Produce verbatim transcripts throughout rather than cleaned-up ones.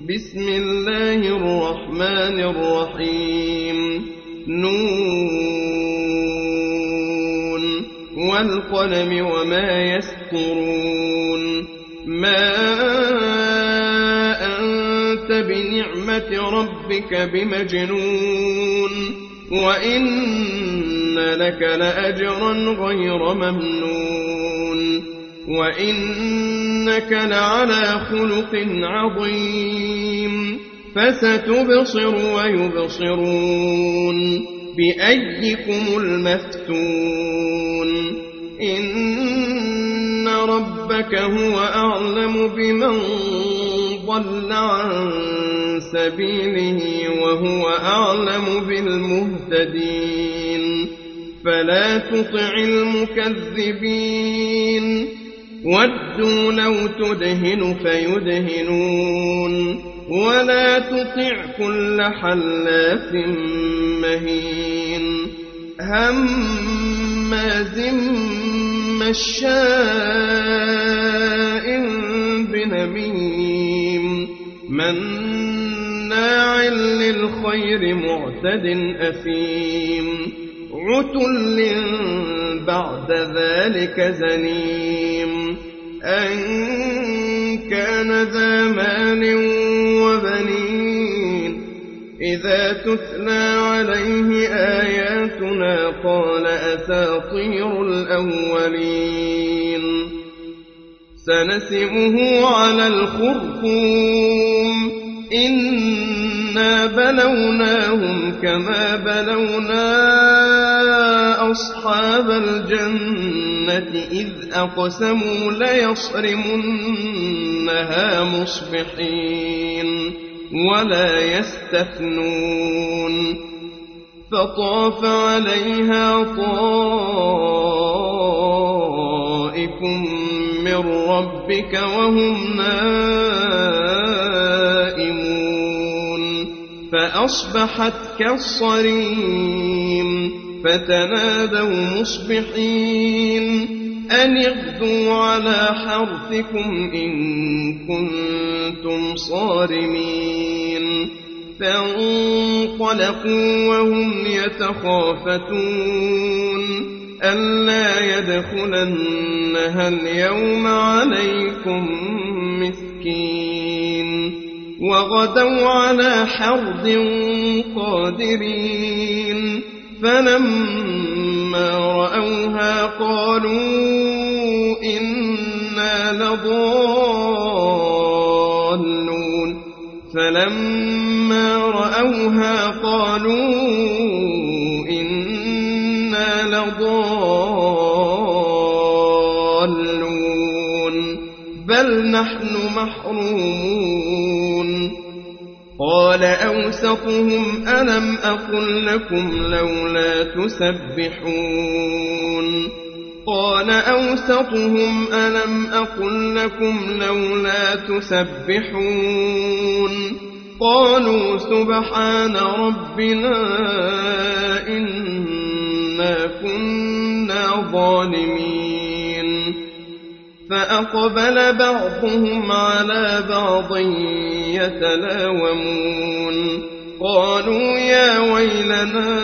بسم الله الرحمن الرحيم نون والقلم وما يسطرون ما أنت بنعمة ربك بمجنون وإن لك لأجرا غير ممنون وإنك لعلى خلق عظيم فستبصر ويبصرون بأيكم المفتون إن ربك هو أعلم بمن ضل عن سبيله وهو أعلم بالمهتدين فلا تطع المكذبين ودوا لو تدهن فيدهنون ولا تطع كل حلاف مهين هماز مشاء بنميم مناع للخير معتد أثيم عتل بعد ذلك زنيم أن كان ذا مال وبنين إذا تتلى عليه آياتنا قال أساطير الأولين سنسمه على الخرطوم إنا بلوناهم كما بلونا أصحاب الجنة إذ أقسموا ليصرمنها مصبحين ولا يستثنون فطاف عليها طائف من ربك وهم نائمون فأصبحت كالصريم فتنادوا مصبحين أن اغدوا على حرثكم إن كنتم صارمين فانطلقوا وهم يتخافتون ألا يدخلنها اليوم عليكم مسكين وغدوا على حرد قادرين فلما رأوها قالوا إنا لضالون فلما رأوها قالوا إنا لضالون بل نحن محرومون قال أوسطهم ألم أقل لكم لولا تسبحون قال أوسطهم ألم أقل لكم لولا تسبحون قالوا سبحان ربنا إنا كنا ظالمين فأقبل بعضهم على بعض يتلاومون قالوا يا ويلنا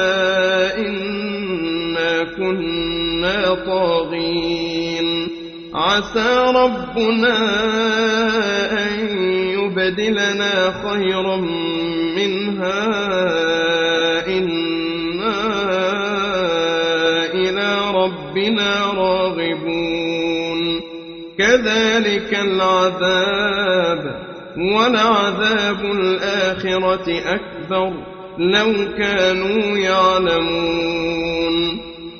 إنا كنا طاغين عسى ربنا أن يبدلنا خيرا منها إنا إلى ربنا راغبون كذلك العذاب ولعذاب الآخرة أكبر لو كانوا يعلمون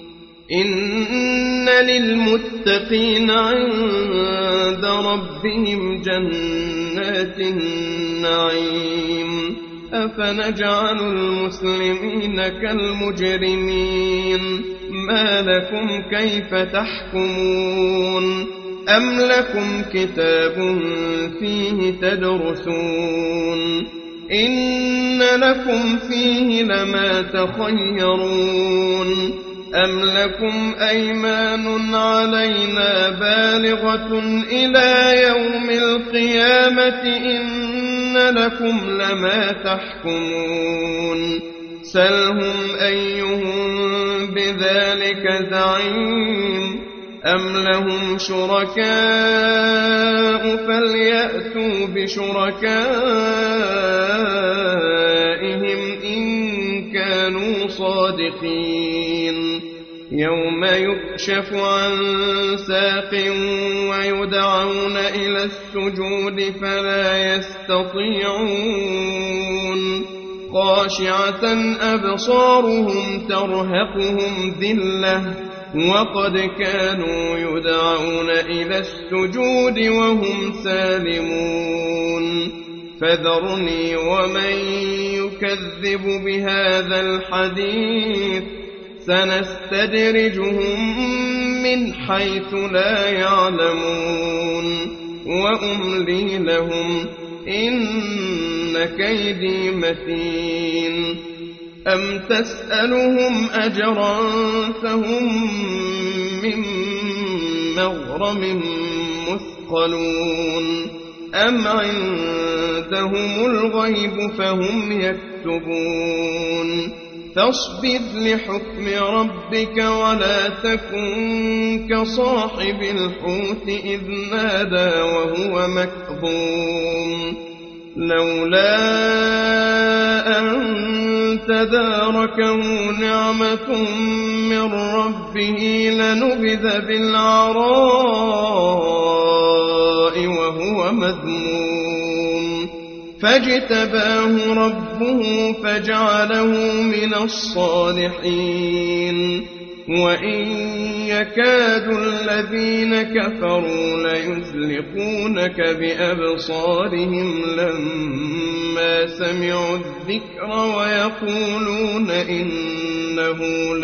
إن للمتقين عند ربهم جنات النعيم أفنجعل المسلمين كالمجرمين ما لكم كيف تحكمون أم لكم كتاب فيه تدرسون إن لكم فيه لما تخيرون أم لكم أيمان علينا بالغة إلى يوم القيامة إن لكم لما تحكمون سلهم أيهم بذلك زعيم أم لهم شركاء فليأتوا بشركائهم إن كانوا صادقين يوم يكشف عن ساق ويدعون إلى السجود فلا يستطيعون خاشعة أبصارهم ترهقهم ذلة وقد كانوا يدعون إلى السجود وهم سالمون فذرني ومن يكذب بهذا الحديث سنستدرجهم من حيث لا يعلمون وأملي لهم إن كيدي متين أم تسألهم أجرا فهم من مغرم مثقلون أم عندهم الغيب فهم يكتبون فاصبر لحكم ربك ولا تكن كصاحب الحوت إذ نادى وهو مكظوم لولا أن تداركه نعمة من ربه لنبذ بالعراء وهو مذموم فاجتباه ربه فجعله من الصالحين وإن يكاد الذين كفروا ليزلقونك بأبصارهم لما سمعوا الذكر ويقولون إنه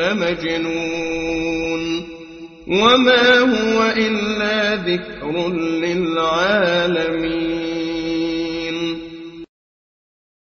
لمجنون وما هو إلا ذكر للعالمين.